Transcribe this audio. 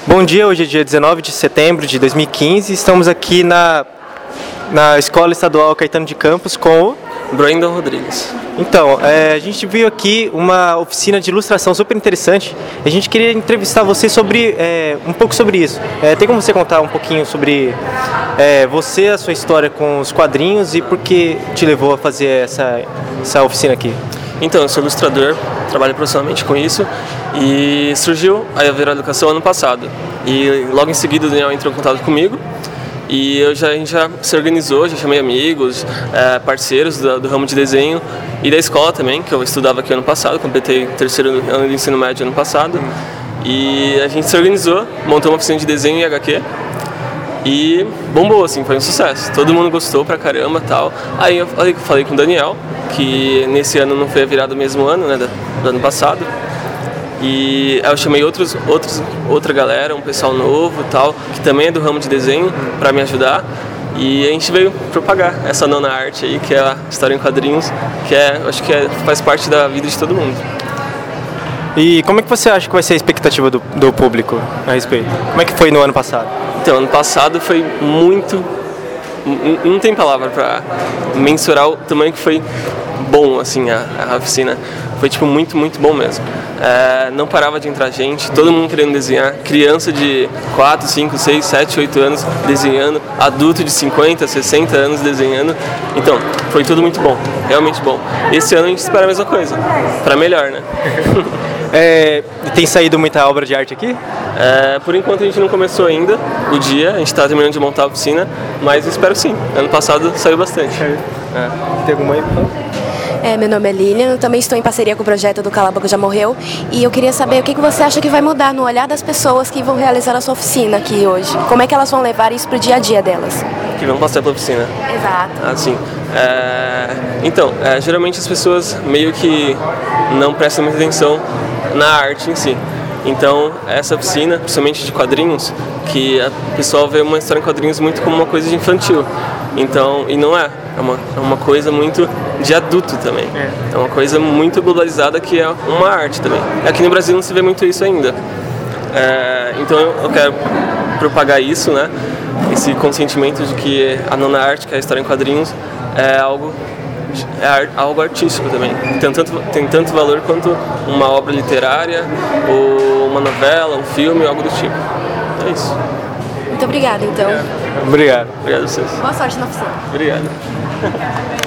Bom dia, hoje é dia 19 de setembro de 2015, estamos aqui na Escola Estadual Caetano de Campos com o Brandon Rodrigues. Então, a gente viu aqui uma oficina de ilustração super interessante. A gente queria entrevistar você sobre um pouco sobre isso. Tem como você contar um pouquinho sobre você, a sua história com os quadrinhos e por que te levou a fazer essa oficina aqui? Então, eu sou ilustrador, trabalho profissionalmente com isso e surgiu a Vera Educação ano passado. E logo em seguida o Daniel entrou em contato comigo e a gente já se organizou, já chamei amigos, parceiros do ramo de desenho e da escola também, que eu estudava aqui ano passado, completei o terceiro ano de ensino médio ano passado. E a gente se organizou, montou uma oficina de desenho e HQ e bombou, assim, foi um sucesso. Todo mundo gostou pra caramba e tal. Aí eu falei com o Daniel, que nesse ano não foi a virada do mesmo ano, né, do ano passado. E aí eu chamei outra galera, um pessoal novo e tal, que também é do ramo de desenho, para me ajudar. E a gente veio propagar essa nona arte aí, que é a história em quadrinhos, que acho que faz parte da vida de todo mundo. E como é que você acha que vai ser a expectativa do público a respeito? Como é que foi no ano passado? Então, ano passado foi muito... Não tem palavra para mensurar o tamanho que foi bom, assim, a oficina. Foi, tipo, muito, muito bom mesmo. Não parava de entrar gente, todo mundo querendo desenhar. Criança de 4, 5, 6, 7, 8 anos desenhando. Adulto de 50, 60 anos desenhando. Então, foi tudo muito bom, realmente bom. Esse ano a gente espera a mesma coisa, para melhor, né? Tem saído muita obra de arte aqui? Por enquanto a gente não começou ainda o dia, a gente está terminando de montar a oficina, mas espero que sim. Ano passado saiu bastante. Tem alguma aí? Meu nome é Lilian, eu também estou em parceria com o projeto do Cala a Boca Já Morreu e eu queria saber o que você acha que vai mudar no olhar das pessoas que vão realizar a sua oficina aqui hoje. Como é que elas vão levar isso para o dia a dia delas? Que vão passar pela oficina. Exato. Sim. Então, geralmente as pessoas meio que não prestam muita atenção na arte em si. Então, essa oficina, principalmente de quadrinhos, que o pessoal vê uma história em quadrinhos muito como uma coisa de infantil. Então, e não é uma coisa muito de adulto também. É uma coisa muito globalizada que é uma arte também. Aqui no Brasil não se vê muito isso ainda. Então eu quero propagar isso, né? Esse consentimento de que a nona arte, que é a história em quadrinhos, é algo artístico também. Tem tanto valor quanto uma obra literária, ou uma novela, um filme, algo do tipo. É isso. Muito obrigada, então. Obrigado. Obrigado a vocês. Boa sorte na oficina. Obrigado.